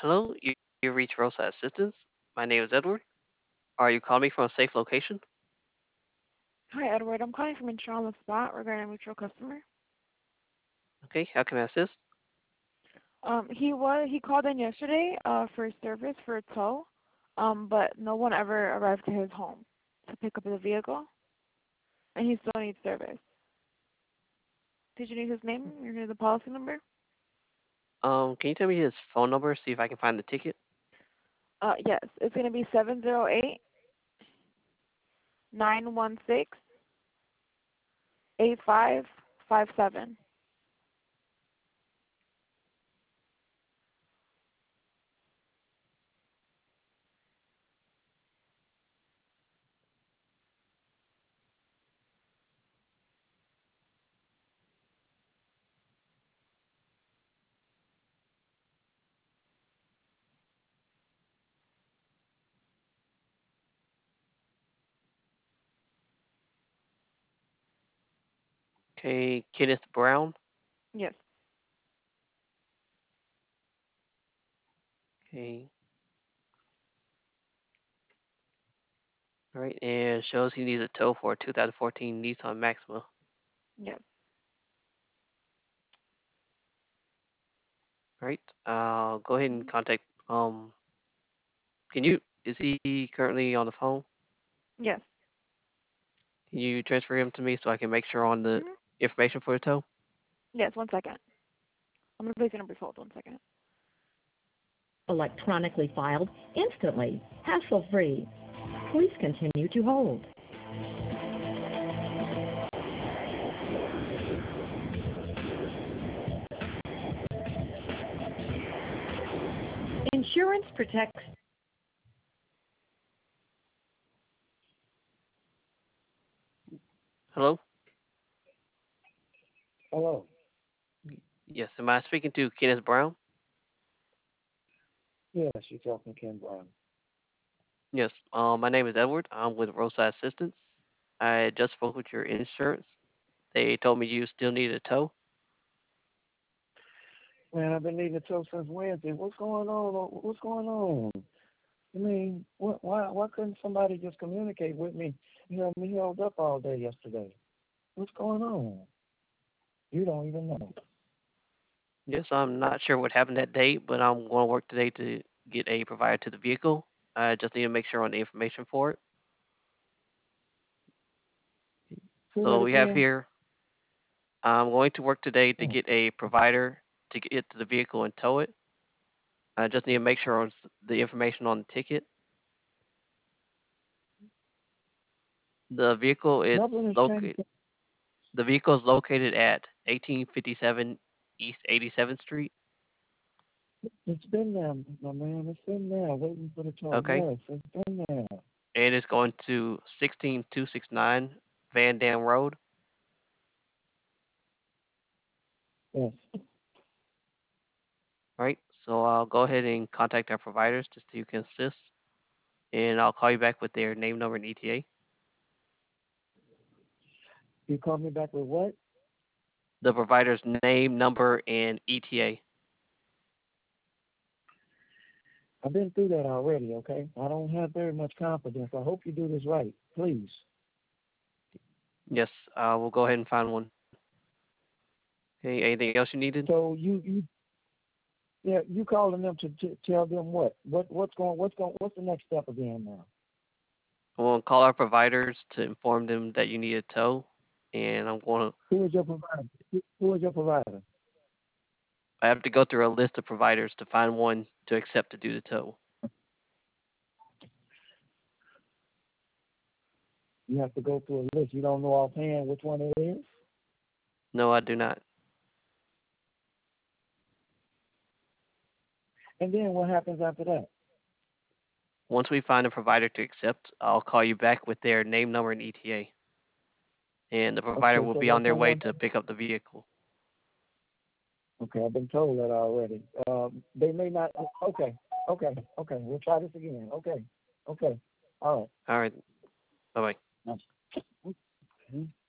Hello, you reached Rosa Assistance. My name is Edward. Are you calling me from a safe location? Hi, Edward. I'm calling from Insurance on the Spot regarding a mutual customer. Okay, how can I assist? He called in yesterday for service for a tow, but no one ever arrived to his home to pick up the vehicle, and he still needs service. Did you need his name? You need the policy number? Can you tell me his phone number, see if I can find the ticket? Yes. It's gonna be 708-916-8557. Okay, Kenneth Brown. Yes. Okay, all right, and shows he needs a tow for a 2014 Nissan Maxima. Yes. All right, I'll go ahead and Mhm. contact. Can you? Is he currently on the phone? Yes. Can you transfer him to me so I can make sure on the Mhm. information for the tow? Yes. 1 second. I'm gonna place your number hold. 1 second. Electronically filed instantly, hassle-free. Please continue to hold. Insurance protects. Hello. Hello. Yes. Am I speaking to Kenneth Brown? Yes, you're talking Ken Brown. Yes. My name is Edward. I'm with Roadside Assistance. I just spoke with your insurance. They told me you still need a tow. Man, I've been needing to talk since Wednesday. What's going on? What's going on? I mean, why couldn't somebody just communicate with me? You know, me held up all day yesterday. What's going on? You don't even know. Yes, I'm not sure what happened that day, but I'm going to work today to get a provider to the vehicle. I just need to make sure on the information for it. Say So that we have again. here, I'm going to work today to Oh, get a provider to get to the vehicle and tow it. I just need to make sure on the information on the ticket. The vehicle is nothing has changed. located. The vehicle is located at 1857 East 87th Street. It's been there, my man. It's been there, waiting for the talk. Okay, Yes, it's been there. and it's going to 16269 Van Dam Road. Yes. All right, so I'll go ahead and contact our providers just so you can assist, and I'll call you back with their name, number, and ETA. You call me back with what? The provider's name, number, and ETA. I've been through that already, okay? I don't have very much confidence. I hope you do this right. Please. Yes, we'll go ahead and find one. Okay, anything else you needed? So yeah, you calling them to tell them what? What's the next step again now? We'll call our providers to inform them that you need a tow, and Who is your provider? Who is your provider? I have to go through a list of providers to find one to accept to do the tow. You have to go through a list. You don't know offhand which one it is? No, I do not. And then what happens after that? Once we find a provider to accept, I'll call you back with their name, number, and ETA. And the provider Okay, will so be there's on their way someone. to pick up the vehicle. Okay, I've been told that already. They may not. Okay. We'll try this again. Okay. All All right. Bye bye. right.